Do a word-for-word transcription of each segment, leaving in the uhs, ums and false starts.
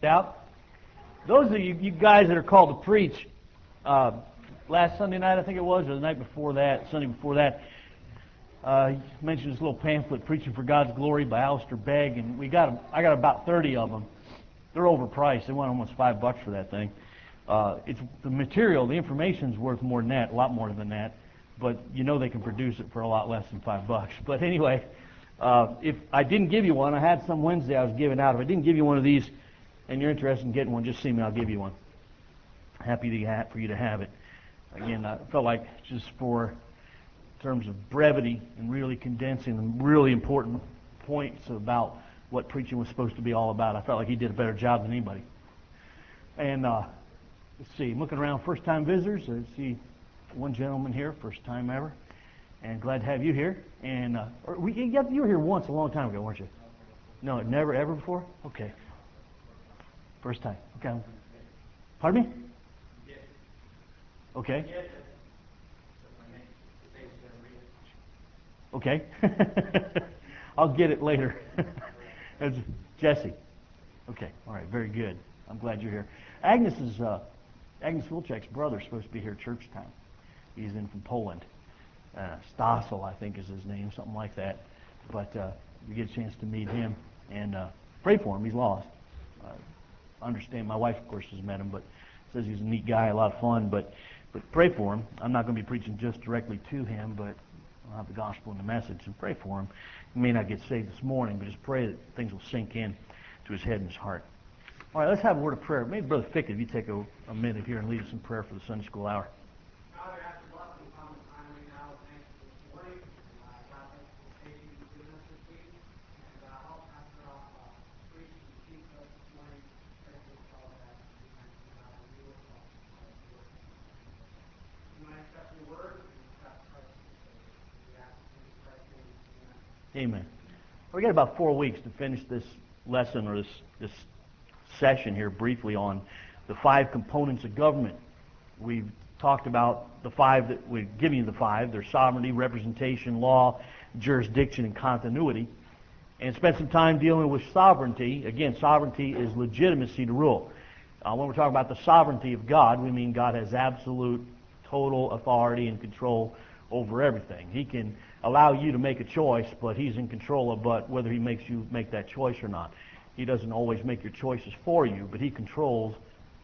out. Those of you, you guys that are called to preach, uh, last Sunday night I think it was, or the night before that, Sunday before that, uh, he mentioned this little pamphlet, Preaching for God's Glory by Alistair Begg, and we got I got about thirty of them. They're overpriced. They want almost five bucks for that thing. Uh, it's the material, the information's worth more than that, a lot more than that. But you know they can produce it for a lot less than five bucks. But anyway, uh, if I didn't give you one, I had some Wednesday I was giving out. If I didn't give you one of these, and you're interested in getting one, just see me. I'll give you one. Happy to have, for you to have it. Again, I felt like just for in terms of brevity and really condensing the really important points about what preaching was supposed to be all about, I felt like he did a better job than anybody. And uh, let's see, I'm looking around, first-time visitors. I see one gentleman here, first time ever, and glad to have you here. And uh, or we, you were here once a long time ago, weren't you? No, never, ever before? Okay. First time. Okay. Pardon me? Okay. Okay. I'll get it later. It's Jesse. Okay. All right. Very good. I'm glad you're here. Agnes is uh, Agnes Wilczek's brother is supposed to be here at church time. He's in from Poland. Uh, Stasel, I think, is his name, something like that. But uh, you get a chance to meet him and uh, pray for him. He's lost. Uh, understand. My wife, of course, has met him, but says he's a neat guy, a lot of fun. But but pray for him. I'm not going to be preaching just directly to him, but I'll have the gospel and the message and pray for him. He may not get saved this morning, but just pray that things will sink in to his head and his heart. All right, let's have a word of prayer. Maybe Brother Fickett, if you take a, a minute here and lead us in prayer for the Sunday school hour. Father, after blessing upon the time right now, thank you for this morning. Uh, God, thank you for the faith you've given us this week. And uh, help Pastor off, uh, preach and teach us this morning. Pray for us all that we can uh, do it all. You might accept your word and accept Christ. We ask in Christ's name. Amen. Amen. We got about four weeks to finish this lesson or this this session here briefly on the five components of government. We've talked about the five that we've given you the five. They're sovereignty, representation, law, jurisdiction, and continuity. And spent some time dealing with sovereignty. Again, sovereignty is legitimacy to rule. Uh, when we're talking about the sovereignty of God, we mean God has absolute, total authority and control over everything. He can allow you to make a choice, but He's in control of but whether He makes you make that choice or not. He doesn't always make your choices for you, but He controls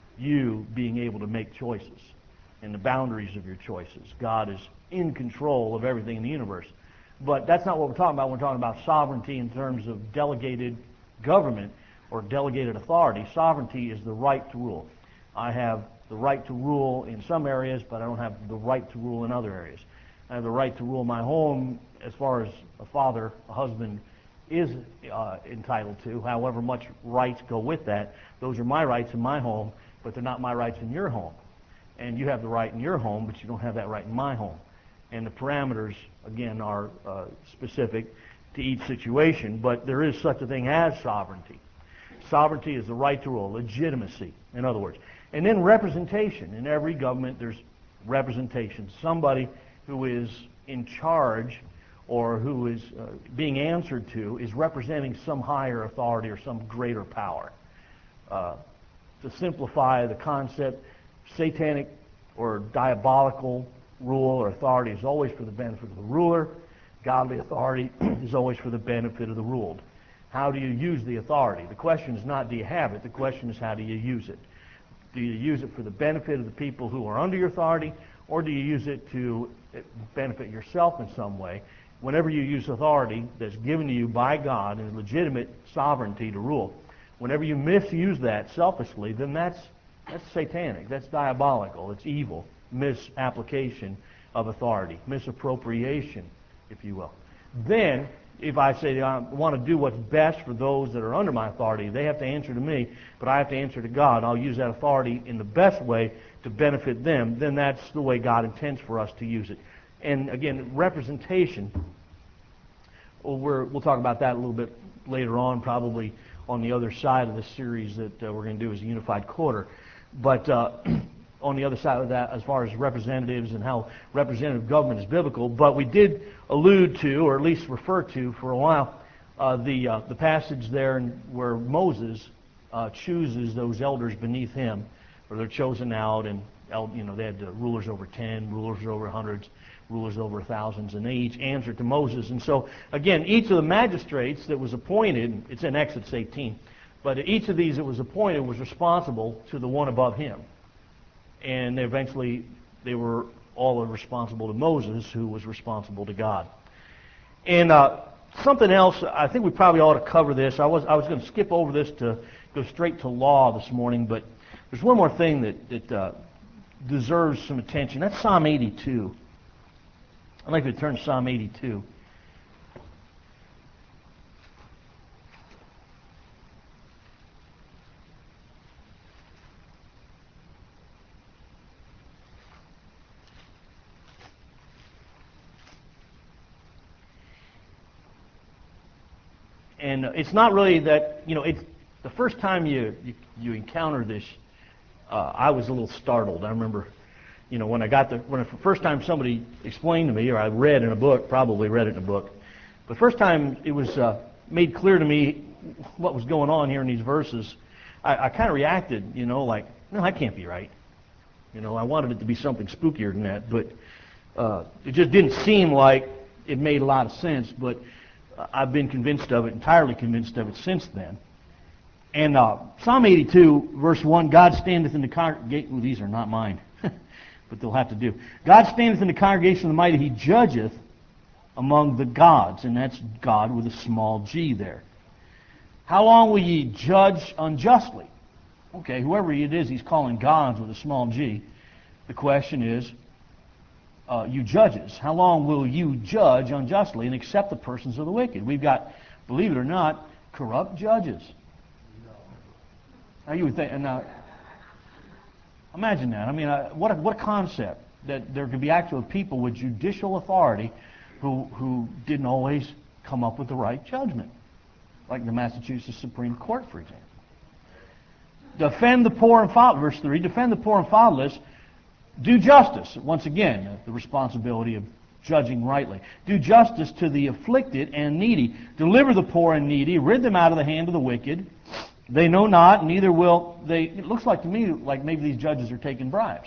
you being able to make choices and the boundaries of your choices. God is in control of everything in the universe. But that's not what we're talking about. We're talking about sovereignty in terms of delegated government or delegated authority. Sovereignty is the right to rule. I have the right to rule in some areas, but I don't have the right to rule in other areas. I have the right to rule my home as far as a father, a husband, is uh, entitled to, however much rights go with that. Those are my rights in my home, but they're not my rights in your home. And you have the right in your home, but you don't have that right in my home. And the parameters, again, are uh, specific to each situation, but there is such a thing as sovereignty. Sovereignty is the right to rule, legitimacy, in other words. And then representation. In every government, there's representation. Somebody who is in charge or who is uh, being answered to is representing some higher authority or some greater power. Uh, to simplify the concept, satanic or diabolical rule or authority is always for the benefit of the ruler. Godly authority is always for the benefit of the ruled. How do you use the authority? The question is not do you have it, the question is how do you use it? Do you use it for the benefit of the people who are under your authority, or do you use it to benefit yourself in some way? Whenever you use authority that's given to you by God and legitimate sovereignty to rule, whenever you misuse that selfishly, then that's that's satanic, that's diabolical, it's evil, misapplication of authority, misappropriation, if you will. Then, if I say I want to do what's best for those that are under my authority, they have to answer to me, but I have to answer to God. I'll use that authority in the best way to benefit them. Then that's the way God intends for us to use it. And again, representation, well, we're, we'll talk about that a little bit later on, probably on the other side of the series that uh, we're going to do as a unified quarter. But uh, on the other side of that, as far as representatives and how representative government is biblical, but we did allude to, or at least refer to for a while, uh, the uh, the passage there in, where Moses uh, chooses those elders beneath him, or they're chosen out, and you know they had uh, rulers over ten, rulers over hundreds, rulers over thousands, and they each answered to Moses. And so, again, each of the magistrates that was appointed, it's in Exodus eighteen, but each of these that was appointed was responsible to the one above him. And eventually, they were all responsible to Moses, who was responsible to God. And uh, something else, I think we probably ought to cover this. I was I was going to skip over this to go straight to law this morning, but there's one more thing that, that uh, deserves some attention. That's Psalm eighty-two. I'd like to turn to Psalm eighty-two. And it's not really that, you know, it's the first time you, you, you encounter this, uh, I was a little startled. I remember, you know, when I got the, when the first time somebody explained to me, or I read in a book, probably read it in a book, the first time it was uh, made clear to me what was going on here in these verses, I, I kind of reacted, you know, like, no, that can't be right. You know, I wanted it to be something spookier than that, but uh, it just didn't seem like it made a lot of sense, but I've been convinced of it, entirely convinced of it since then. And uh, Psalm eighty-two, verse one, God standeth in the congregation, well, these are not mine, but they'll have to do. God standeth in the congregation of the mighty, he judgeth among the gods, and that's God with a small g there. How long will ye judge unjustly? Okay, whoever it is he's calling gods with a small g. The question is, uh, you judges, how long will you judge unjustly and accept the persons of the wicked? We've got, believe it or not, corrupt judges. Now you would think, and now, imagine that. I mean, uh, what a, what a concept that there could be actual people with judicial authority who who didn't always come up with the right judgment, like the Massachusetts Supreme Court, for example. Defend the poor and fatherless. Verse three. Defend the poor and fatherless. Do justice. Once again, the responsibility of judging rightly. Do justice to the afflicted and needy. Deliver the poor and needy. Rid them out of the hand of the wicked. They know not, neither will they. It looks like to me like maybe these judges are taking bribes.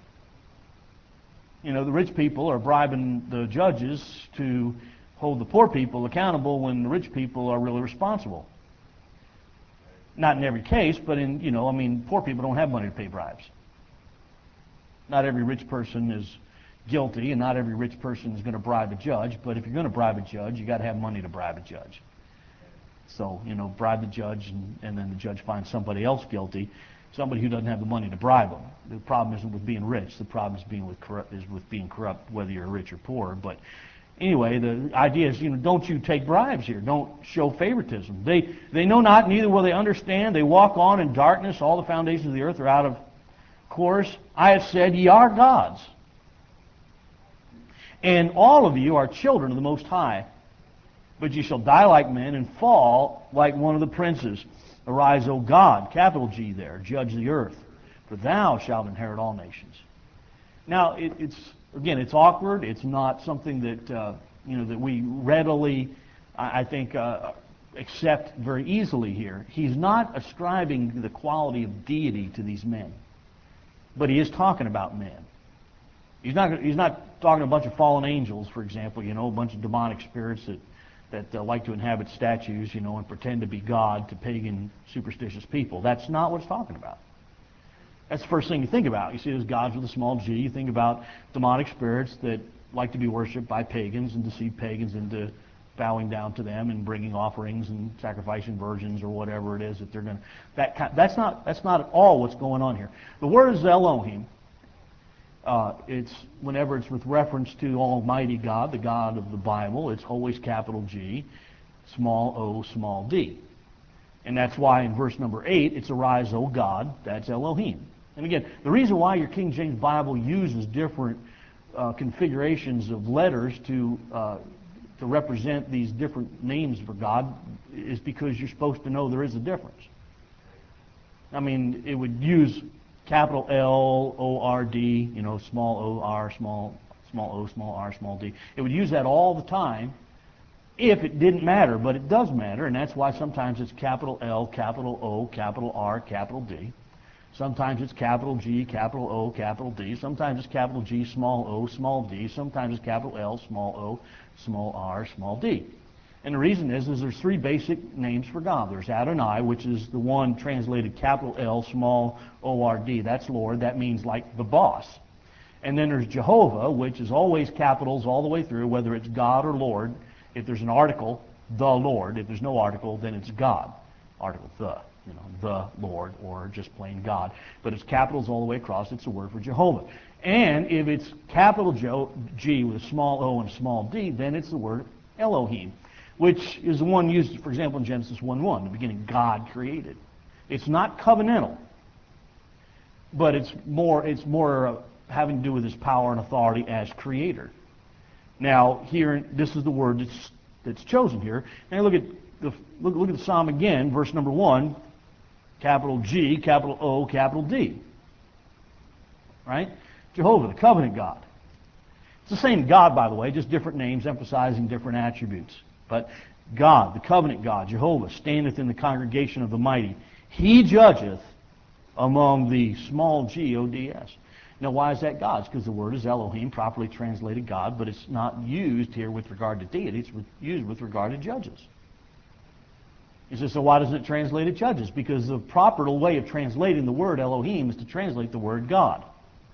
You know, the rich people are bribing the judges to hold the poor people accountable when the rich people are really responsible. Not in every case, but in, you know, I mean, poor people don't have money to pay bribes. Not every rich person is guilty, and not every rich person is going to bribe a judge, but if you're going to bribe a judge, you got to have money to bribe a judge. So, you know, bribe the judge, and, and then the judge finds somebody else guilty, somebody who doesn't have the money to bribe them. The problem isn't with being rich. The problem is being with corrupt, is with being corrupt, whether you're rich or poor. But anyway, the idea is, you know, don't you take bribes here. Don't show favoritism. They they know not, neither will they understand. They walk on in darkness. All the foundations of the earth are out of course. I have said, ye are gods, and all of you are children of the Most High. But ye shall die like men and fall like one of the princes. Arise, O God, capital G there, judge the earth, for thou shalt inherit all nations. Now, it, it's again, it's awkward. It's not something that uh, you know that we readily, I, I think, uh, accept very easily here. He's not ascribing the quality of deity to these men, but he is talking about men. He's not. He's not talking a bunch of fallen angels, for example. You know, a bunch of demonic spirits that. that uh, like to inhabit statues, you know, and pretend to be God to pagan, superstitious people. That's not what it's talking about. That's the first thing you think about. You see those gods with a small g. You think about demonic spirits that like to be worshipped by pagans and deceive pagans into bowing down to them and bringing offerings and sacrificing virgins or whatever it is that they're going to. That kind, that's not that's not at all what's going on here. The word is Elohim. Uh, it's whenever it's with reference to Almighty God, the God of the Bible, it's always capital G, small o, small d. And that's why in verse number eight, it's arise, O God, that's Elohim. And again, the reason why your King James Bible uses different uh, configurations of letters to uh, to represent these different names for God is because you're supposed to know there is a difference. I mean, it would use capital L, O R D, you know, small o, R, small, small o, small r, small d. It would use that all the time if it didn't matter, but it does matter, and that's why sometimes it's capital L, capital O, capital R, capital D. Sometimes it's capital G, capital O, capital D. Sometimes it's capital G, small o, small d. Sometimes it's capital L, small o, small r, small d. And the reason is, is there's three basic names for God. There's Adonai, which is the one translated capital L, small O R D. That's Lord. That means like the boss. And then there's Jehovah, which is always capitals all the way through, whether it's God or Lord. If there's an article, the Lord. If there's no article, then it's God. Article, the, you know, the Lord, or just plain God. But it's capitals all the way across. It's a word for Jehovah. And if it's capital G with a small o and a small d, then it's the word Elohim, which is the one used, for example, in Genesis one one. In the beginning, God created. It's not covenantal, but it's more, it's more uh, having to do with his power and authority as creator. Now, here, this is the word that's, that's chosen here. Now look at the look, look at the psalm again, verse number one, capital G, capital O, capital D. Right? Jehovah, the covenant God. It's the same God, by the way, just different names emphasizing different attributes. But God, the covenant God, Jehovah, standeth in the congregation of the mighty. He judgeth among the small g, O D S. Now, why is that God? It's because the word is Elohim, properly translated God, but it's not used here with regard to deity. It's used with regard to judges. You say, so why doesn't it translate it judges? Because the proper way of translating the word Elohim is to translate the word God.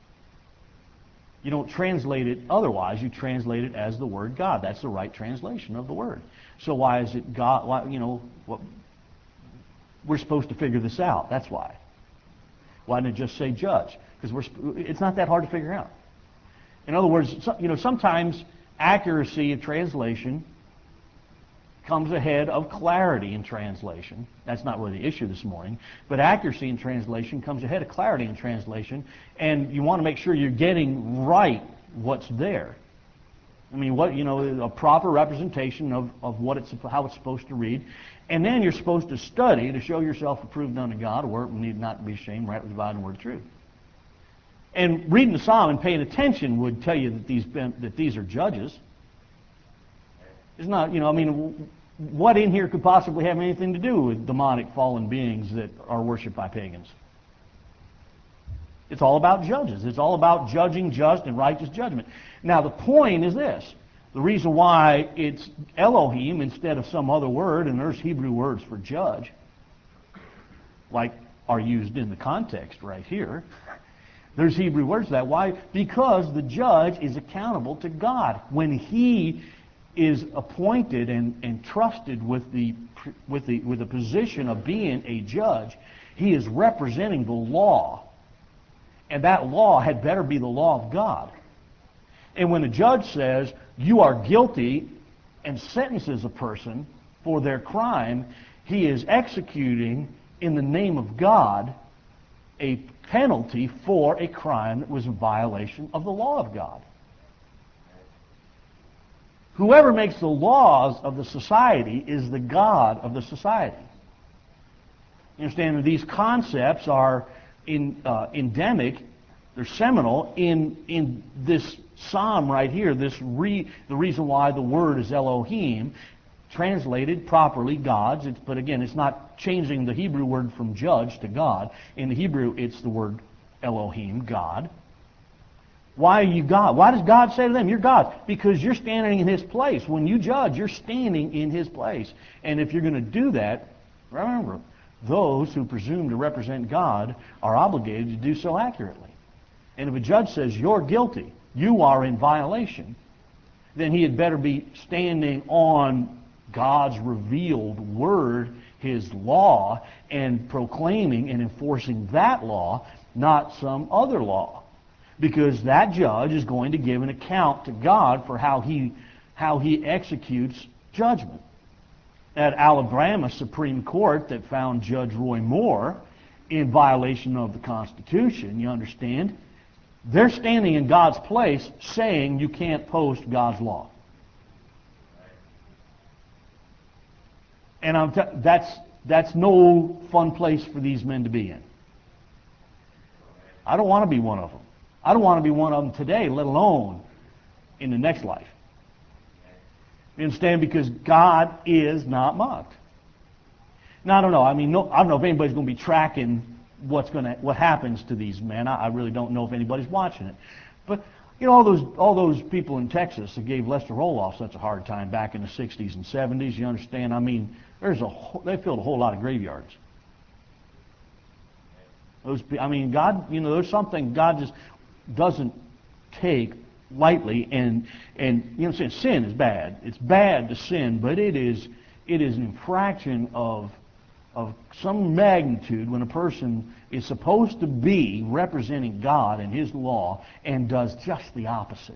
You don't translate it otherwise. You translate it as the word God. That's the right translation of the word. So why is it God? Why, you know, what, we're supposed to figure this out. That's why. Why didn't it just say judge? Because we're, it's not that hard to figure out. In other words, you know, sometimes accuracy of translation comes ahead of clarity in translation. That's not really the issue this morning. But accuracy in translation comes ahead of clarity in translation, and you want to make sure you're getting right what's there. I mean, what you know, a proper representation of, of what it's how it's supposed to read. And then you're supposed to study to show yourself approved unto God, a work need not be ashamed, rightly dividing the word of truth. And reading the psalm and paying attention would tell you that these that these are judges. It's not, you know, I mean, what in here could possibly have anything to do with demonic fallen beings that are worshipped by pagans? It's all about judges. It's all about judging just and righteous judgment. Now, the point is this. The reason why it's Elohim instead of some other word, and there's Hebrew words for judge, like are used in the context right here. There's Hebrew words for that. Why? Because the judge is accountable to God. When he is appointed and, and trusted with the, with, the, with the position of being a judge, he is representing the law. And that law had better be the law of God. And when the judge says, you are guilty, and sentences a person for their crime, he is executing in the name of God a penalty for a crime that was a violation of the law of God. Whoever makes the laws of the society is the God of the society. You understand that these concepts are in, uh, endemic, they're seminal in, in this psalm right here, this re, the reason why the word is Elohim, translated properly God's, it's, but again, it's not changing the Hebrew word from judge to God. In the Hebrew, it's the word Elohim, God. Why are you God? Why does God say to them, you're God? Because you're standing in his place. When you judge, you're standing in his place. And if you're going to do that, remember, those who presume to represent God are obligated to do so accurately. And if a judge says, you're guilty, you are in violation, then he had better be standing on God's revealed word, his law, and proclaiming and enforcing that law, not some other law. Because that judge is going to give an account to God for how he, how he executes judgment. At Alabama Supreme Court that found Judge Roy Moore in violation of the Constitution, you understand, they're standing in God's place saying you can't post God's law. And I'm t- that's, that's no fun place for these men to be in. I don't want to be one of them. I don't want to be one of them today, let alone in the next life. You understand? Because God is not mocked. Now, I don't know. I mean, no, I don't know if anybody's going to be tracking what's going to, what happens to these men. I, I really don't know if anybody's watching it. But, you know, all those, all those people in Texas that gave Lester Roloff such a hard time back in the sixties and seventies, you understand? I mean, there's a whole, they filled a whole lot of graveyards. Those, I mean, God, you know, there's something God just doesn't take lightly, and and you know, sin, sin is bad. It's bad to sin, but it is it is an infraction of of some magnitude when a person is supposed to be representing God and His law and does just the opposite.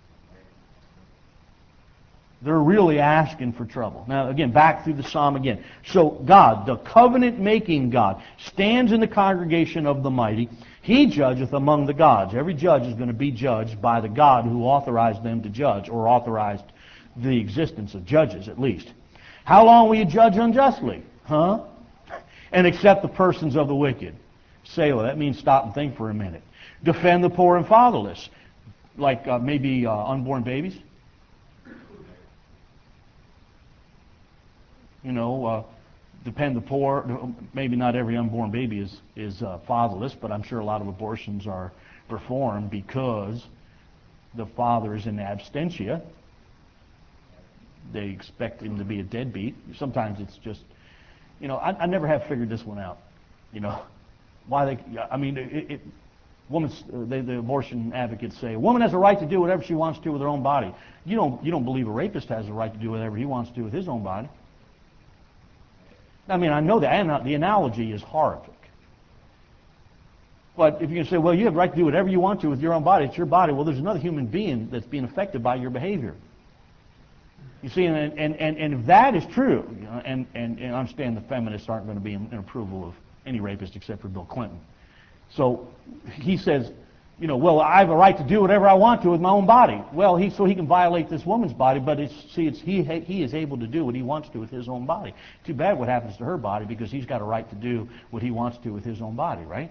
They're really asking for trouble. Now, again, back through the psalm again. So God, the covenant-making God, stands in the congregation of the mighty. He judgeth among the gods. Every judge is going to be judged by the God who authorized them to judge, or authorized the existence of judges, at least. How long will you judge unjustly? Huh? And accept the persons of the wicked. Selah. That means stop and think for a minute. Defend the poor and fatherless. Like uh, maybe uh, unborn babies. You know, uh, defend the poor. Maybe not every unborn baby is, is uh, fatherless, but I'm sure a lot of abortions are performed because the father is in absentia. They expect him to be a deadbeat. Sometimes it's just, you know, I, I never have figured this one out. You know, why they, I mean, it, it woman's, uh, they, the abortion advocates say, a woman has a right to do whatever she wants to with her own body. You don't, you don't believe a rapist has a right to do whatever he wants to do with his own body. I mean, I know that the analogy is horrific. But if you can say, well, you have the right to do whatever you want to with your own body, it's your body. Well, there's another human being that's being affected by your behavior. You see, and and, and, and if that is true, you know, and, and, and I understand the feminists aren't going to be in, in approval of any rapist except for Bill Clinton. So he says, you know, well, I have a right to do whatever I want to with my own body. Well, he so he can violate this woman's body, but it's see, it's he he is able to do what he wants to with his own body. Too bad what happens to her body, because he's got a right to do what he wants to with his own body, right?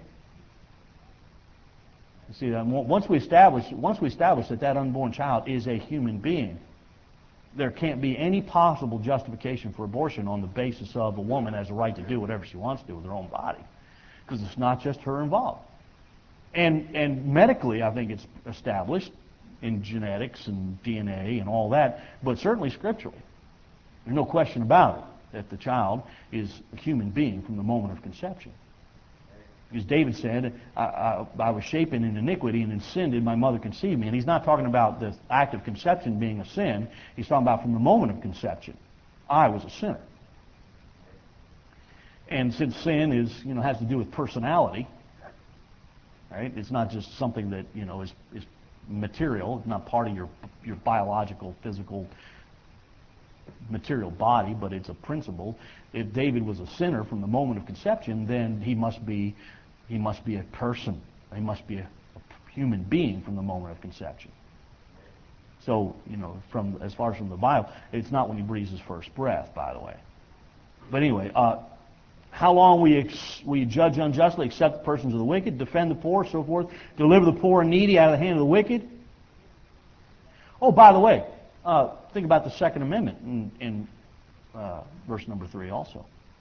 You see, that once we establish once we establish that that unborn child is a human being, there can't be any possible justification for abortion on the basis of a woman has a right to do whatever she wants to with her own body, because it's not just her involved. And, and medically, I think it's established in genetics and D N A and all that, but certainly scripturally. There's no question about it that the child is a human being from the moment of conception. Because David said, I, I, I was shapen in iniquity, and in sin did my mother conceive me. And he's not talking about the act of conception being a sin. He's talking about from the moment of conception. I was a sinner. And since sin is, you know, has to do with personality, right? It's not just something that, you know, is, is material. It's not part of your your biological, physical, material body, but it's a principle. If David was a sinner from the moment of conception, then he must be he must be a person. He must be a, a human being from the moment of conception. So, you know, from as far as from the Bible, it's not when he breathes his first breath, by the way. But anyway, uh, how long we ex we judge unjustly, accept the persons of the wicked, defend the poor, so forth, deliver the poor and needy out of the hand of the wicked. Oh, by the way, uh, think about the Second Amendment in, in uh, verse number three also.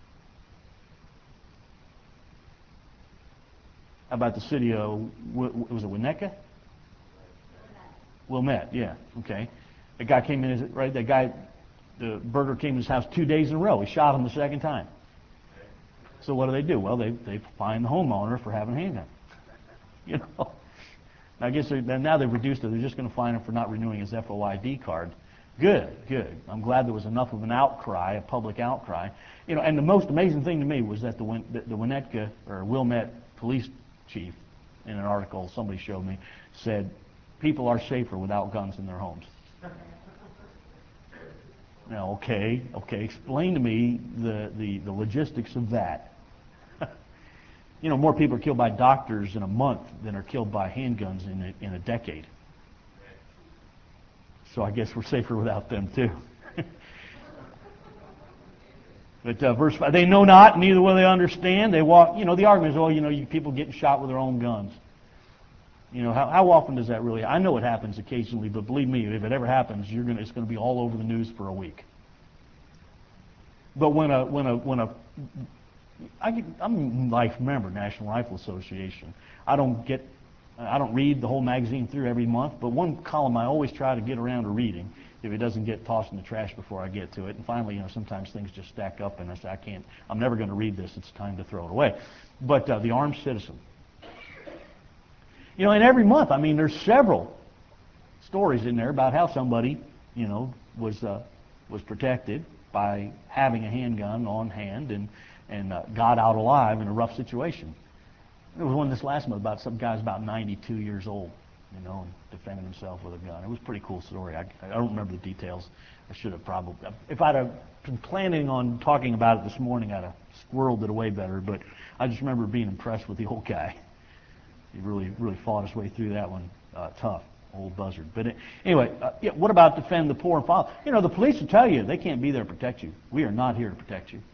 How about the city of, was it Winnetka? Wilmette, yeah, okay. The guy came in, right, that guy, the burglar came in his house two days in a row. He shot him the second time. So what do they do? Well, they they fine the homeowner for having a handgun. You know, I guess now they've reduced it. They're just going to fine him for not renewing his F O I D card. Good, good. I'm glad there was enough of an outcry, a public outcry. You know, and the most amazing thing to me was that the Win the, the Winnetka or Wilmette police chief, in an article somebody showed me, said people are safer without guns in their homes. Now, okay, okay, explain to me the, the, the logistics of that. You know, more people are killed by doctors in a month than are killed by handguns in a, in a decade. So I guess we're safer without them too. But uh, verse five, they know not, neither will they understand. They walk, you know, the argument is, oh, you know, you people getting shot with their own guns. You know, how, how often does that really? I know it happens occasionally, but believe me, if it ever happens, you're gonna it's going to be all over the news for a week. But when a when a when a I get, I'm a life member, National Rifle Association. I don't get I don't read the whole magazine through every month, but one column I always try to get around to reading if it doesn't get tossed in the trash before I get to it. And finally, you know, sometimes things just stack up, and I say, I can't. I'm never going to read this. It's time to throw it away. But uh, the armed citizen. You know, and every month, I mean, there's several stories in there about how somebody, you know, was uh, was protected by having a handgun on hand and and uh, got out alive in a rough situation. There was one this last month about some guy's about ninety-two years old, you know, and defending himself with a gun. It was a pretty cool story. I, I don't remember the details. I should have probably, if I'd have been planning on talking about it this morning, I'd have squirreled it away better. But I just remember being impressed with the old guy. He really, really fought his way through that one, uh, tough, old buzzard. But it, anyway, uh, yeah, what about defend the poor and fatherless? You know, the police will tell you they can't be there to protect you. We are not here to protect you.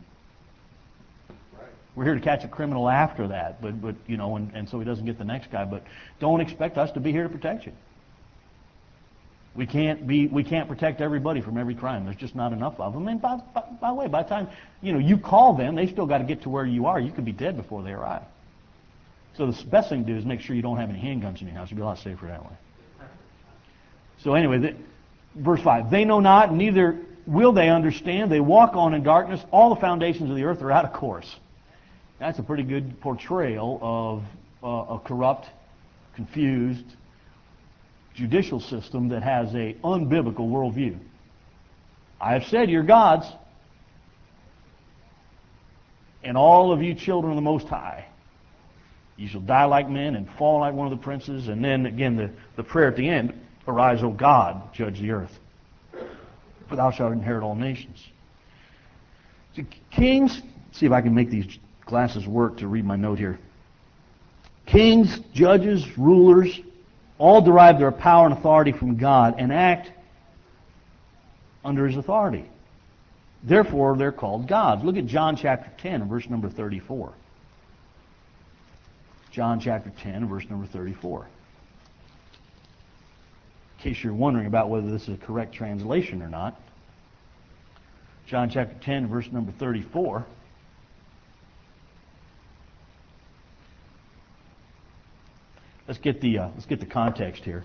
We're here to catch a criminal after that, but, but you know, and, and so he doesn't get the next guy. But don't expect us to be here to protect you. We can't be, we can't protect everybody from every crime. There's just not enough of them. And by, by, by the way, by the time you know you call them, they still got to get to where you are. You could be dead before they arrive. So the best thing to do is make sure you don't have any handguns in your house. You'll be a lot safer that way. So anyway, the, verse five: They know not, neither will they understand. They walk on in darkness. All the foundations of the earth are out of course. That's a pretty good portrayal of uh, a corrupt, confused judicial system that has a unbiblical worldview. I have said you're gods, and all of you children of the Most High. You shall die like men and fall like one of the princes. And then again, the, the prayer at the end: Arise, O God, judge the earth, for thou shalt inherit all nations. So kings, see if I can make these glasses work to read my note here. Kings, judges, rulers, all derive their power and authority from God and act under His authority. Therefore, they're called gods. Look at John chapter ten, verse number thirty-four. John chapter ten, verse number thirty-four. In case you're wondering about whether this is a correct translation or not. John chapter ten, verse number thirty-four. Let's get the uh, let's get the context here.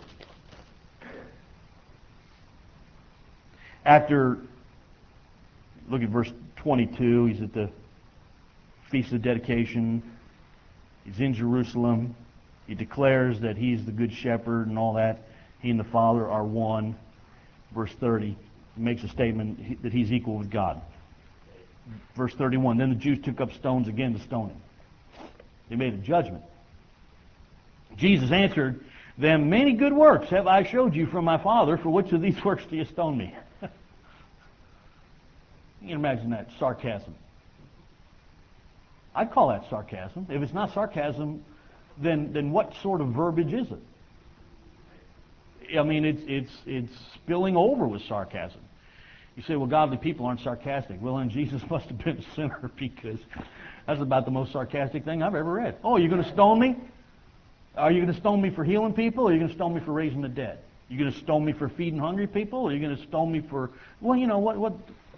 After, look at verse twenty-two. He's at the Feast of Dedication. He's in Jerusalem. He declares that he's the good shepherd and all that. He and the Father are one. Verse thirty, he makes a statement that he's equal with God. Verse thirty-one, then the Jews took up stones again to stone him. They made a judgment. Jesus answered them, many good works have I showed you from my Father. For which of these works do you stone me? You can imagine that sarcasm. I'd call that sarcasm. If it's not sarcasm, then then what sort of verbiage is it? I mean, it's it's it's spilling over with sarcasm. You say, well, godly people aren't sarcastic. Well, then Jesus must have been a sinner, because that's about the most sarcastic thing I've ever read. Oh, you're going to stone me? Are you going to stone me for healing people, or are you going to stone me for raising the dead? Are you going to stone me for feeding hungry people, or are you going to stone me for, well, you know, what? what?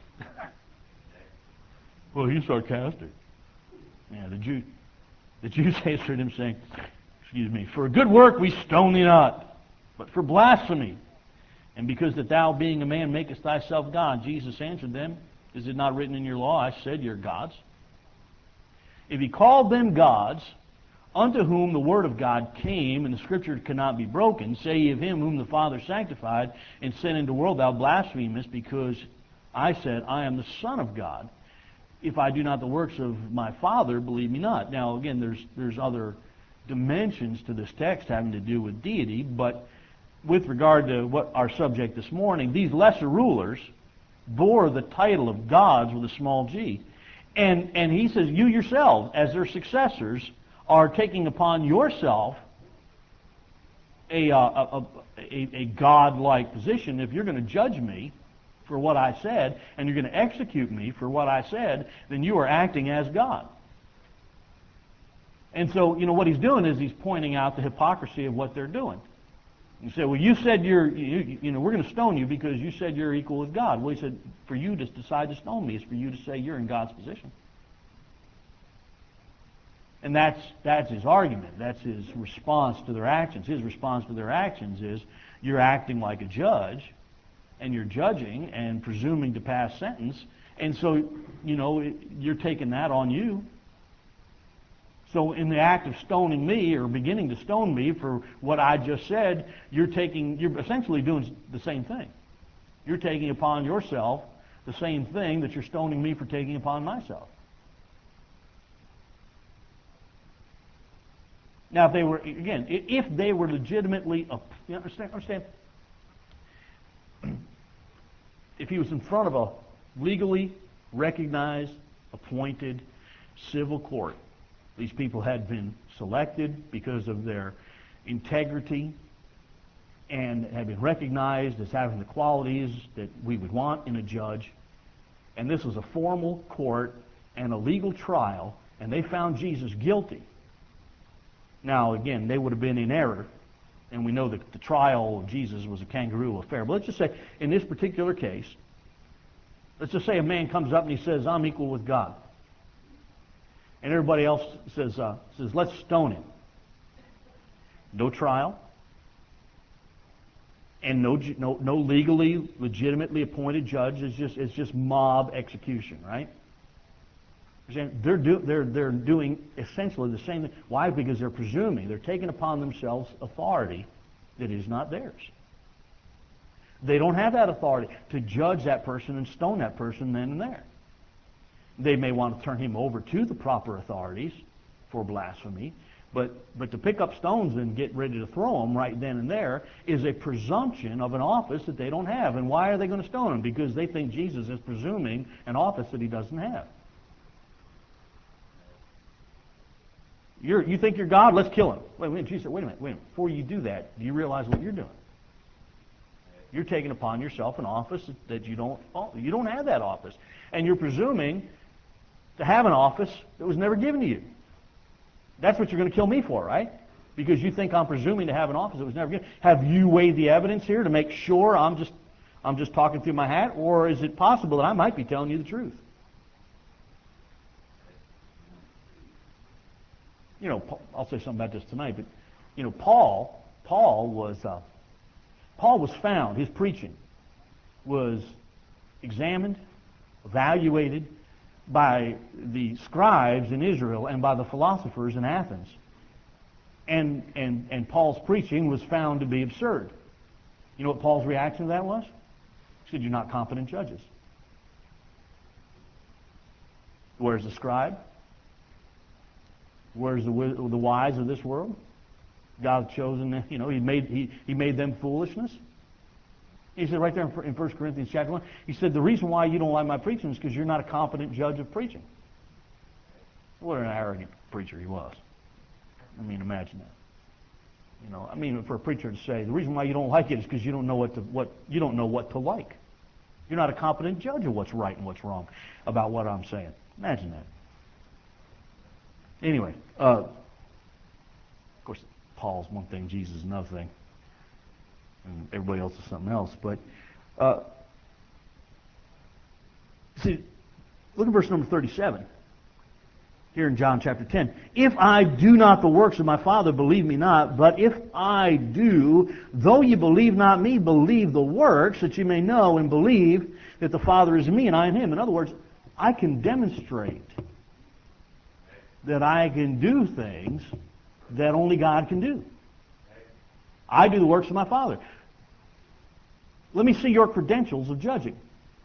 Well, he's sarcastic. Yeah, the Jew, the Jews answered him, saying, excuse me, for a good work we stone thee not, but for blasphemy, and because that thou, being a man, makest thyself God. Jesus answered them, is it not written in your law, I said you're gods? If he called them gods, unto whom the word of God came, and the scripture cannot be broken, say ye of him whom the Father sanctified and sent into the world, thou blasphemest, because I said, I am the Son of God. If I do not the works of my Father, believe me not. Now, again, there's there's other dimensions to this text having to do with deity, but with regard to what our subject this morning, these lesser rulers bore the title of gods with a small g. And, and he says, you yourselves, as their successors, are taking upon yourself a, uh, a, a, a God-like position. If you're going to judge me for what I said, and you're going to execute me for what I said, then you are acting as God. And so, you know, what he's doing is he's pointing out the hypocrisy of what they're doing. You say, well, you said you're, you, you know, we're going to stone you because you said you're equal with God. Well, he said, for you to decide to stone me is for you to say you're in God's position. And that's, that's his argument. That's his response to their actions. His response to their actions is, you're acting like a judge, and you're judging and presuming to pass sentence, and so, you know, you're taking that on you. So in the act of stoning me, or beginning to stone me for what I just said, you're taking, you're essentially doing the same thing. You're taking upon yourself the same thing that you're stoning me for taking upon myself. Now, if they were, again, if they were legitimately, you understand, understand? If he was in front of a legally recognized, appointed civil court, these people had been selected because of their integrity and had been recognized as having the qualities that we would want in a judge, and this was a formal court and a legal trial, and they found Jesus guilty. Now, again, they would have been in error, and we know that the trial of Jesus was a kangaroo affair. But let's just say, in this particular case, let's just say a man comes up and he says, I'm equal with God. And everybody else says, uh, says let's stone him. No trial, and no, no, no legally, legitimately appointed judge. It's just, it's just mob execution, right? They're, do, they're, they're doing essentially the same thing. Why? Because they're presuming, they're taking upon themselves authority that is not theirs. They don't have that authority to judge that person and stone that person then and there. They may want to turn him over to the proper authorities for blasphemy, but, but to pick up stones and get ready to throw them right then and there is a presumption of an office that they don't have. And why are they going to stone him? Because they think Jesus is presuming an office that he doesn't have. You're, you think you're God? Let's kill him. Wait, wait, Jesus said, wait a minute, wait a minute. Before you do that, do you realize what you're doing? You're taking upon yourself an office that you don't, you don't have that office. And you're presuming to have an office that was never given to you. That's what you're going to kill me for, right? Because you think I'm presuming to have an office that was never given. Have you weighed the evidence here to make sure I'm just, I'm just talking through my hat? Or is it possible that I might be telling you the truth? You know, I'll say something about this tonight, but, you know, Paul, Paul was, uh, Paul was found, his preaching was examined, evaluated by the scribes in Israel and by the philosophers in Athens. And, and, and Paul's preaching was found to be absurd. You know what Paul's reaction to that was? He said, you're not competent judges. Where's the scribe? Where's the, the wise of this world? God's chosen, you know, he made, he, he made them foolishness. He said right there in First Corinthians chapter one, he said, the reason why you don't like my preaching is because you're not a competent judge of preaching. What an arrogant preacher he was. I mean, imagine that. You know, I mean, for a preacher to say, the reason why you don't like it is because you don't know what to, what, you don't know what to like. You're not a competent judge of what's right and what's wrong about what I'm saying. Imagine that. Anyway, uh, of course, Paul's one thing, Jesus is another thing, and everybody else is something else. But uh, see, look at verse number thirty-seven here in John chapter ten. If I do not the works of my Father, believe me not. But if I do, though you believe not me, believe the works, that you may know and believe that the Father is in me and I in him. In other words, I can demonstrate that I can do things that only God can do. I do the works of my Father. Let me see your credentials of judging.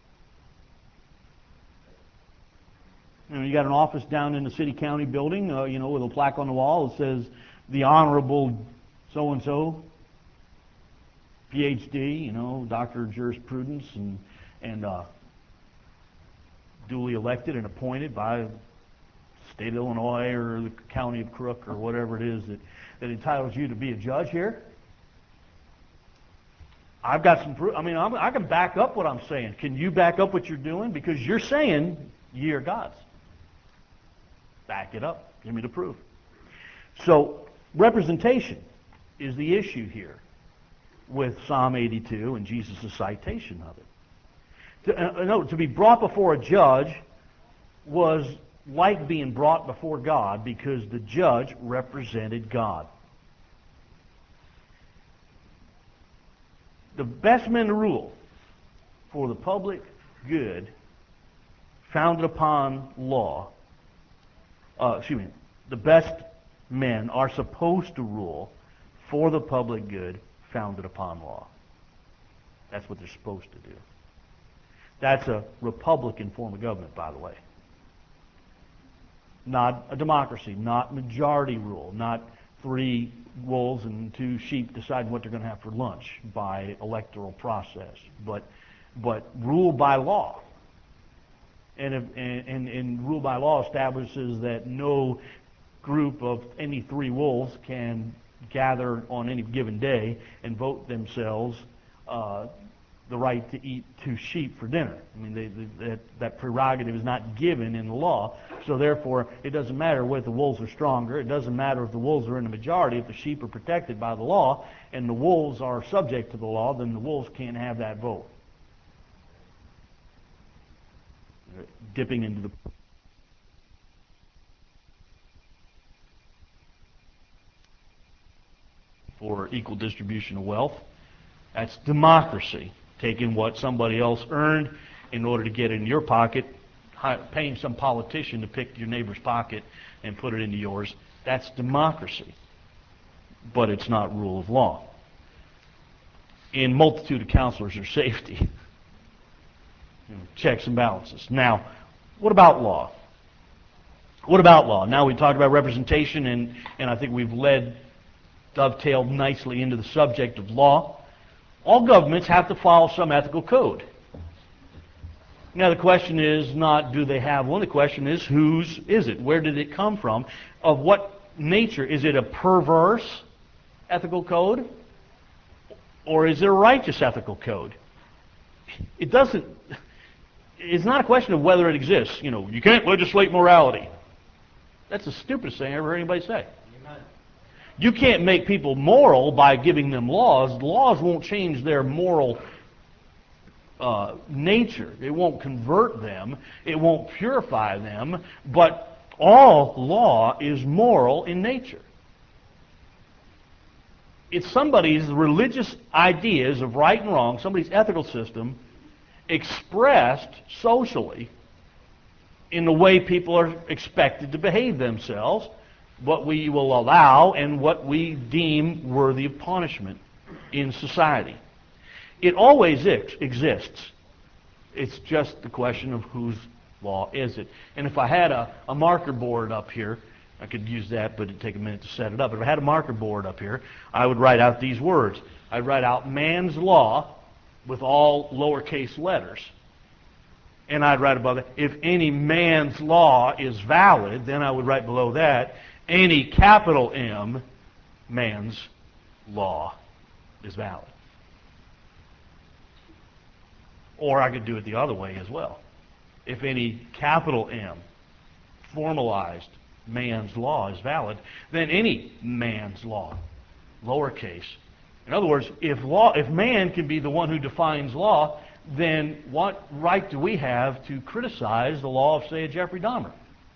You know, you got an office down in the city county building, uh, you know, with a plaque on the wall that says, the Honorable so-and-so, P H D, you know, Doctor of Jurisprudence, and, and uh, duly elected and appointed by state of Illinois or the county of Crook or whatever it is that, that entitles you to be a judge here. I've got some proof. I mean, I'm, I can back up what I'm saying. Can you back up what you're doing? Because you're saying ye are gods. Back it up. Give me the proof. So representation is the issue here with Psalm eighty-two and Jesus' citation of it. To, uh, no, to be brought before a judge was like being brought before God because the judge represented God. The best men to rule for the public good founded upon law, uh, excuse me, the best men are supposed to rule for the public good founded upon law. That's what they're supposed to do. That's a republican form of government, by the way. Not a democracy, not majority rule, not three wolves and two sheep deciding what they're going to have for lunch by electoral process, but but rule by law. And, if, and, and, and rule by law establishes that no group of any three wolves can gather on any given day and vote themselves uh, the right to eat two sheep for dinner. I mean, they, they, that, that prerogative is not given in the law, so therefore it doesn't matter whether the wolves are stronger, it doesn't matter if the wolves are in the majority, if the sheep are protected by the law and the wolves are subject to the law, then the wolves can't have that vote. Dipping into the for equal distribution of wealth. That's democracy. Taking what somebody else earned in order to get it in your pocket, paying some politician to pick your neighbor's pocket and put it into yours. That's democracy. But it's not rule of law. In multitude of counselors are safety. You know, checks and balances. Now, what about law? What about law? Now we talked about representation, and, and I think we've led, dovetailed nicely into the subject of law. All governments have to follow some ethical code. Now the question is not do they have one, the question is whose is it? Where did it come from? Of what nature? Is it a perverse ethical code? Or is it a righteous ethical code? It doesn't, it's not a question of whether it exists. You know, you can't legislate morality. That's the stupidest thing I ever heard anybody say. You can't make people moral by giving them laws. Laws won't change their moral uh, nature. It won't convert them. It won't purify them. But all law is moral in nature. It's somebody's religious ideas of right and wrong, somebody's ethical system, expressed socially in the way people are expected to behave themselves, what we will allow and what we deem worthy of punishment in society. It always ex exists. It's just the question of whose law is it. And if I had a, a marker board up here, I could use that, but it'd take a minute to set it up. If I had a marker board up here, I would write out these words. I'd write out man's law with all lowercase letters. And I'd write above it, if any man's law is valid, then I would write below that, any capital M man's law is valid. Or I could do it the other way as well. If any capital M formalized man's law is valid, then any man's law, lowercase. In other words, if law, if man can be the one who defines law, then what right do we have to criticize the law of, say, a Jeffrey Dahmer?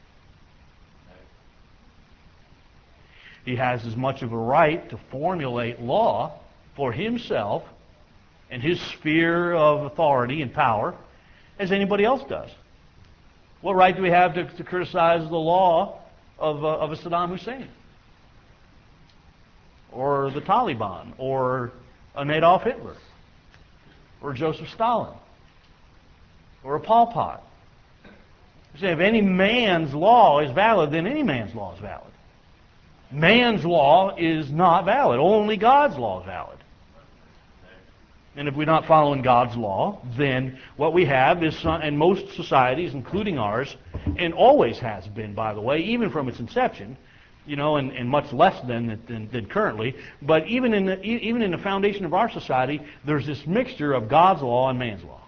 He has as much of a right to formulate law for himself and his sphere of authority and power as anybody else does. What right do we have to, to criticize the law of, uh, of a Saddam Hussein? Or the Taliban? Or an Adolf Hitler? Or Joseph Stalin? Or a Pol Pot? You say if any man's law is valid, then any man's law is valid. Man's law is not valid. Only God's law is valid. And if we're not following God's law, then what we have is, some, and most societies, including ours, and always has been, by the way, even from its inception, you know, and, and much less than, than, than currently, but even in, the, even in the foundation of our society, there's this mixture of God's law and man's law.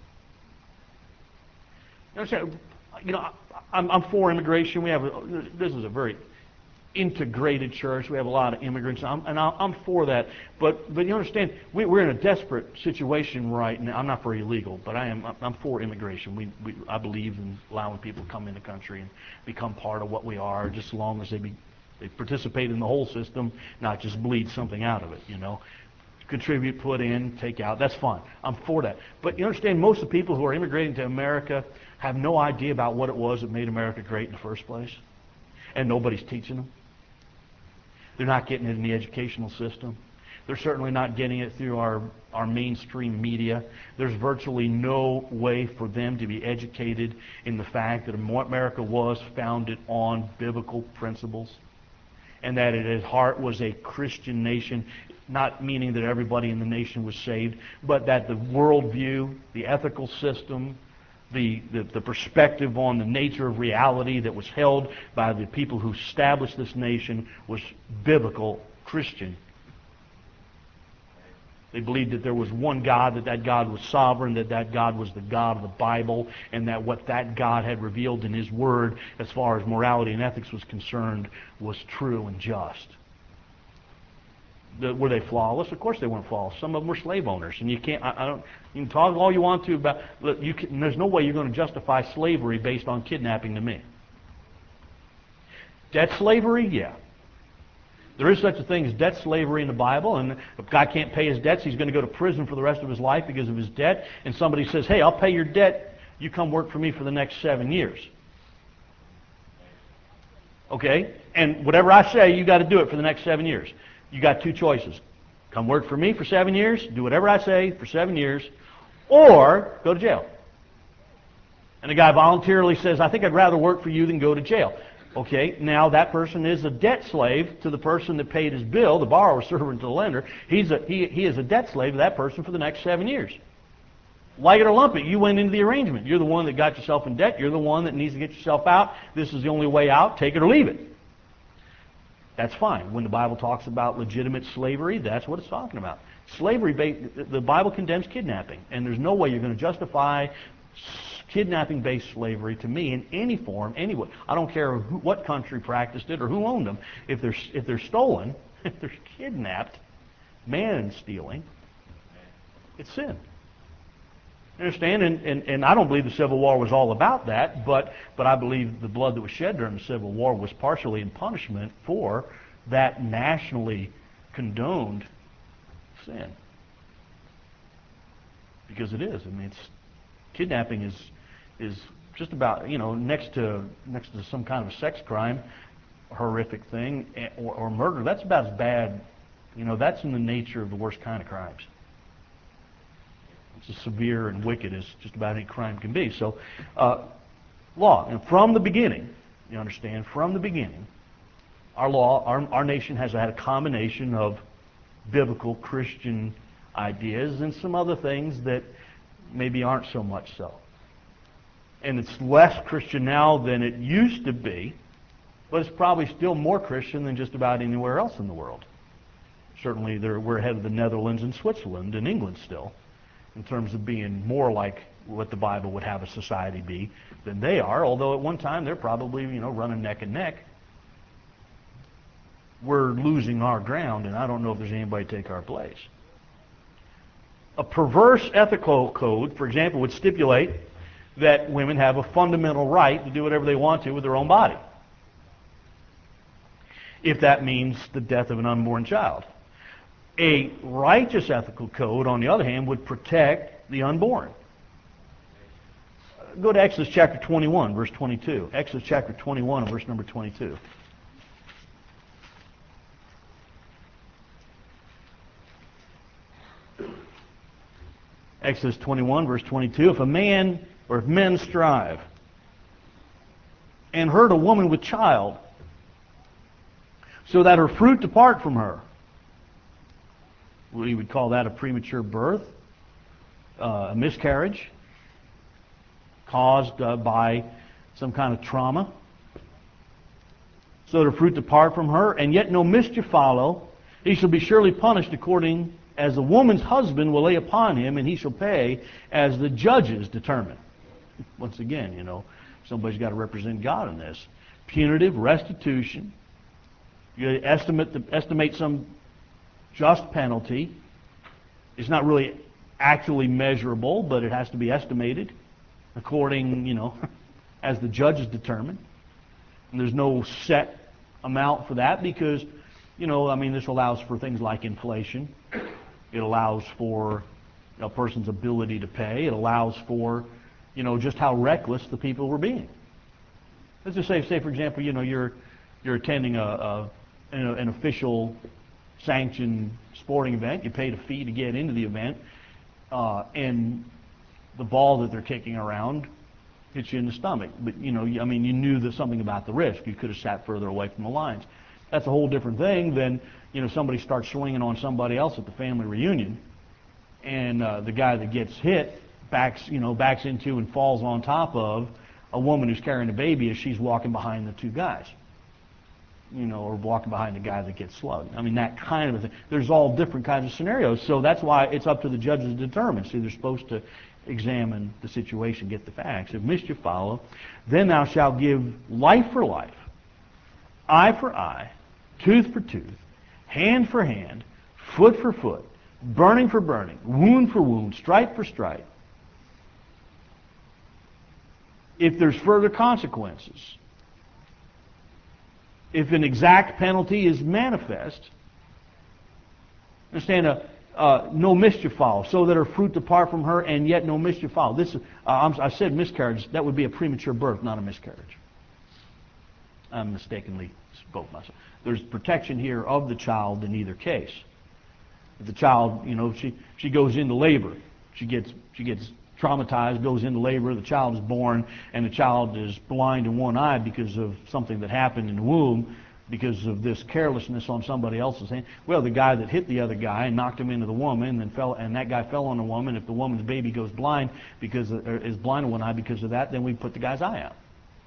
You know, I'm, I'm for immigration. We have a, this is a very integrated church. We have a lot of immigrants, I'm, and I'm, I'm for that. But but you understand, we, we're in a desperate situation right now. I'm not for illegal, but I am. I'm for immigration. We, we I believe in allowing people to come in the country and become part of what we are, just as long as they be they participate in the whole system, not just bleed something out of it. You know, contribute, put in, take out. That's fine. I'm for that. But you understand, most of the people who are immigrating to America have no idea about what it was that made America great in the first place, and nobody's teaching them. They're not getting it in the educational system. They're certainly not getting it through our, our mainstream media. There's virtually no way for them to be educated in the fact that America was founded on biblical principles and that it at heart was a Christian nation, not meaning that everybody in the nation was saved, but that the worldview, the ethical system, The, the, the perspective on the nature of reality that was held by the people who established this nation was biblical Christian. They believed that there was one God, that that God was sovereign, that that God was the God of the Bible, and that what that God had revealed in His Word as far as morality and ethics was concerned was true and just. The, were they flawless? Of course they weren't flawless. Some of them were slave owners, and you can't. I, I don't. You can talk all you want to about. Look, you can, there's no way you're going to justify slavery based on kidnapping to me. Debt slavery, yeah. There is such a thing as debt slavery in the Bible, and if a guy can't pay his debts, he's going to go to prison for the rest of his life because of his debt. And somebody says, "Hey, I'll pay your debt. You come work for me for the next seven years." Okay, and whatever I say, you got to do it for the next seven years. You got two choices. Come work for me for seven years, do whatever I say for seven years, or go to jail. And the guy voluntarily says, I think I'd rather work for you than go to jail. Okay, now that person is a debt slave to the person that paid his bill, the borrower servant to the lender. He's a, he, he is a debt slave to that person for the next seven years. Like it or lump it, you went into the arrangement. You're the one that got yourself in debt. You're the one that needs to get yourself out. This is the only way out. Take it or leave it. That's fine. When the Bible talks about legitimate slavery, that's what it's talking about. Slavery, the Bible condemns kidnapping, and there's no way you're going to justify kidnapping-based slavery to me in any form, anyway. I don't care who, what country practiced it or who owned them. If they're if they're stolen, if they're kidnapped, man stealing, it's sin. You understand? And, and, and I don't believe the Civil War was all about that, but, but I believe the blood that was shed during the Civil War was partially in punishment for that nationally condoned sin. Because it is. I mean, it's, kidnapping is is just about, you know, next to next to some kind of a sex crime, horrific thing, or, or murder. That's about as bad. You know, that's in the nature of the worst kind of crimes. It's as severe and wicked as just about any crime can be. So, uh, law. And from the beginning, you understand, from the beginning, our law, our, our nation has had a combination of biblical Christian ideas and some other things that maybe aren't so much so. And it's less Christian now than it used to be, but it's probably still more Christian than just about anywhere else in the world. Certainly there, we're ahead of the Netherlands and Switzerland and England still, in terms of being more like what the Bible would have a society be than they are, although at one time they're probably, you know, running neck and neck. We're losing our ground, and I don't know if there's anybody to take our place. A perverse ethical code, for example, would stipulate that women have a fundamental right to do whatever they want to with their own body, if that means the death of an unborn child. A righteous ethical code, on the other hand, would protect the unborn. Go to Exodus chapter twenty-one, verse twenty-two. Exodus chapter twenty-one, and verse number twenty-two. Exodus twenty-one, verse twenty-two. If a man, or if men strive, and hurt a woman with child, so that her fruit depart from her, we would call that a premature birth, uh, a miscarriage caused uh, by some kind of trauma, so that her fruit depart from her, and yet no mischief follow, he shall be surely punished according as the woman's husband will lay upon him, and he shall pay as the judges determine. Once again, you know, somebody's got to represent God in this. Punitive restitution You estimate the, estimate some just penalty. It's not really actually measurable, but it has to be estimated according, you know, as the judges determine. And there's no set amount for that because, you know, I mean, this allows for things like inflation. It allows for a person's ability to pay. It allows for, you know, just how reckless the people were being. Let's just say, say for example, you know, you're you're attending a, a an, an official sanctioned sporting event. You paid a fee to get into the event, uh, and the ball that they're kicking around hits you in the stomach. But you know, I mean, you knew that something about the risk. You could have sat further away from the lines. That's a whole different thing than, you know, somebody starts swinging on somebody else at the family reunion, and uh, the guy that gets hit backs, you know, backs into and falls on top of a woman who's carrying a baby as she's walking behind the two guys, you know, or walking behind the guy that gets slugged. I mean, that kind of a thing. There's all different kinds of scenarios, so that's why it's up to the judges to determine. See, they're supposed to examine the situation, get the facts. If mischief follow, then thou shalt give life for life, eye for eye, tooth for tooth, hand for hand, foot for foot, burning for burning, wound for wound, stripe for stripe. If there's further consequences, if an exact penalty is manifest, understand, uh, uh, no mischief follow, so that her fruit depart from her, and yet no mischief follow. This, uh, I'm, I said miscarriage. That would be a premature birth, not a miscarriage. I mistakenly spoke myself. There's protection here of the child in either case. If the child, you know, she she goes into labor, she gets she gets traumatized, goes into labor, the child is born, and the child is blind in one eye because of something that happened in the womb, because of this carelessness on somebody else's hand. Well, the guy that hit the other guy and knocked him into the woman, and then fell, and that guy fell on the woman. If the woman's baby goes blind because of, or is blind in one eye because of that, then we put the guy's eye out.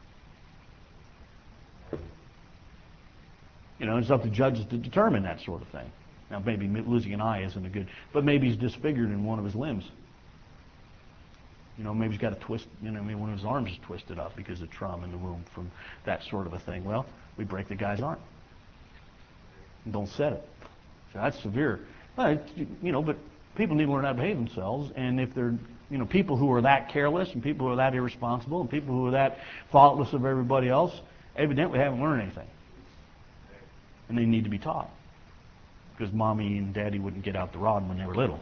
You know, it's up to judges to determine that sort of thing. Now, maybe losing an eye isn't a good, but maybe he's disfigured in one of his limbs. You know, maybe he's got a twist, you know, maybe one of his arms is twisted up because of trauma in the womb from that sort of a thing. Well, we break the guy's arm. And don't set it. So that's severe. But, you know, but people need to learn how to behave themselves, and if they're, you know, people who are that careless and people who are that irresponsible and people who are that thoughtless of everybody else, evidently haven't learned anything. And they need to be taught. Because mommy and daddy wouldn't get out the rod when they were little.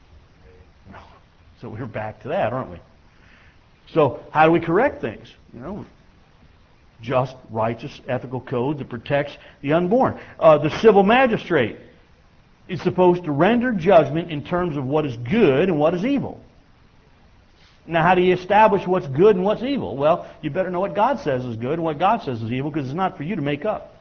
So we're back to that, aren't we? So how do we correct things? You know, just, righteous, ethical code that protects the unborn. Uh, the civil magistrate is supposed to render judgment in terms of what is good and what is evil. Now, how do you establish what's good and what's evil? Well, you better know what God says is good and what God says is evil, because it's not for you to make up.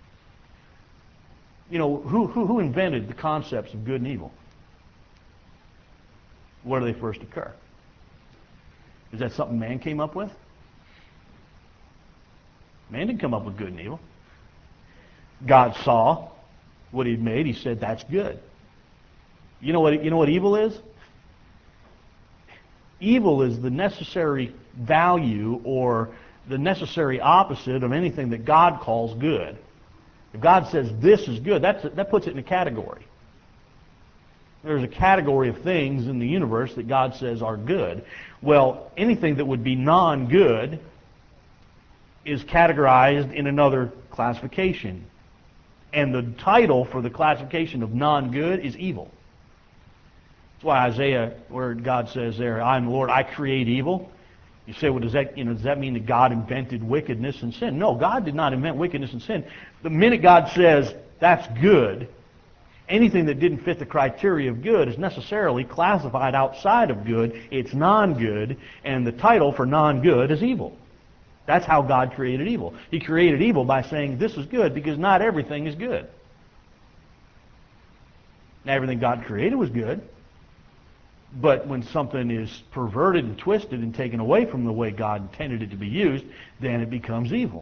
You know, who, who, who invented the concepts of good and evil? Where do they first occur? Is that something man came up with? Man didn't come up with good and evil. God saw what he'd made. He said, that's good. You know what, you know what evil is? Evil is the necessary value or the necessary opposite of anything that God calls good. If God says this is good, that's, that puts it in a category. There's a category of things in the universe that God says are good. Well, anything that would be non-good is categorized in another classification. And the title for the classification of non-good is evil. That's why Isaiah, where God says there, I am the Lord, I create evil. You say, well, does that, you know, does that mean that God invented wickedness and sin? No, God did not invent wickedness and sin. The minute God says that's good, anything that didn't fit the criteria of good is necessarily classified outside of good. It's non-good, and the title for non-good is evil. That's how God created evil. He created evil by saying this is good, because not everything is good. Now, everything God created was good, but when something is perverted and twisted and taken away from the way God intended it to be used, then it becomes evil.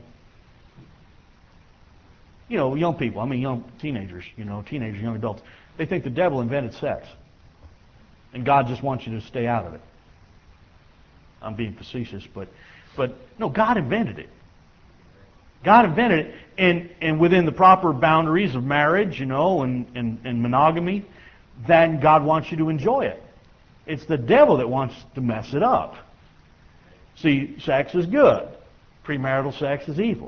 You know, young people, I mean young teenagers, you know, teenagers, young adults, they think the devil invented sex. And God just wants you to stay out of it. I'm being facetious, but, but no, God invented it. God invented it, and, and within the proper boundaries of marriage, you know, and, and, and monogamy, then God wants you to enjoy it. It's the devil that wants to mess it up. See, sex is good. Premarital sex is evil.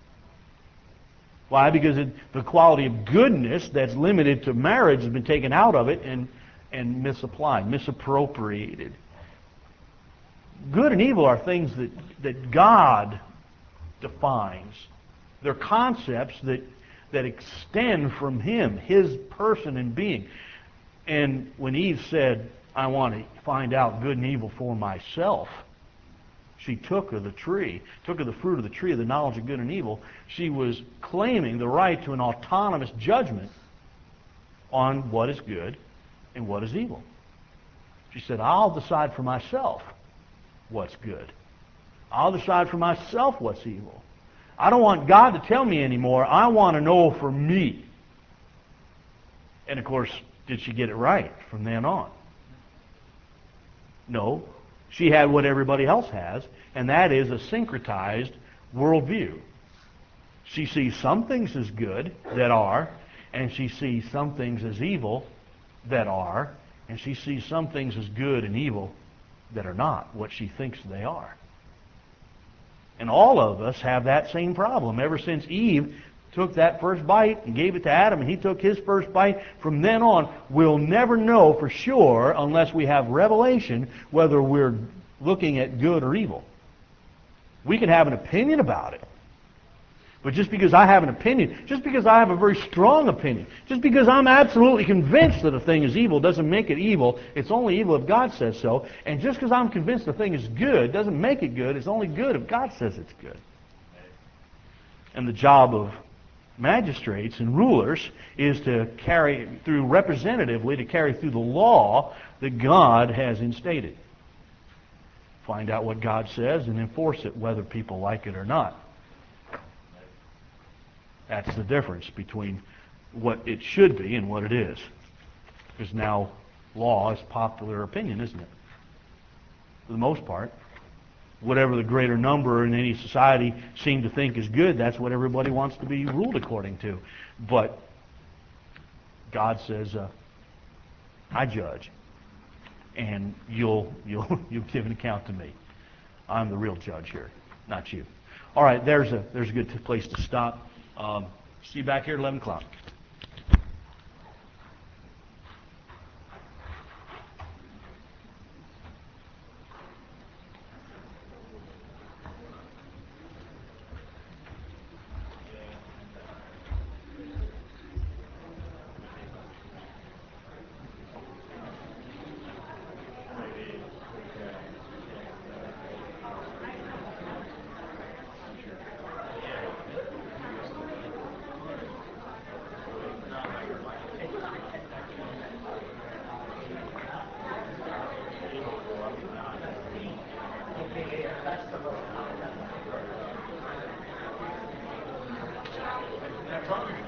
Why? Because it, the quality of goodness that's limited to marriage has been taken out of it and, and misapplied, misappropriated. Good and evil are things that, that God defines. They're concepts that, that extend from Him, His person and being. And when Eve said, I want to find out good and evil for myself, she took of the tree, took of the fruit of the tree of the knowledge of good and evil. She was claiming the right to an autonomous judgment on what is good and what is evil. She said, I'll decide for myself what's good. I'll decide for myself what's evil. I don't want God to tell me anymore. I want to know for me. And of course, did she get it right from then on? No. She had what everybody else has, and that is a syncretized worldview. She sees some things as good that are, and she sees some things as evil that are, and she sees some things as good and evil that are not what she thinks they are. And all of us have that same problem. Ever since Eve took that first bite and gave it to Adam, and he took his first bite, from then on, we'll never know for sure, unless we have revelation, whether we're looking at good or evil. We can have an opinion about it. But just because I have an opinion, just because I have a very strong opinion, just because I'm absolutely convinced that a thing is evil doesn't make it evil. It's only evil if God says so. And just because I'm convinced a thing is good doesn't make it good. It's only good if God says it's good. And the job of magistrates and rulers is to carry through, representatively, to carry through the law that God has instated. Find out what God says and enforce it, whether people like it or not. That's the difference between what it should be and what it is. Because now law is popular opinion, isn't it? For the most part. Whatever the greater number in any society seem to think is good, that's what everybody wants to be ruled according to. But God says, uh, I judge, and you'll you'll you'll give an account to me. I'm the real judge here, not you. All right, there's a there's a good place to stop. Um, see you back here at eleven o'clock. That's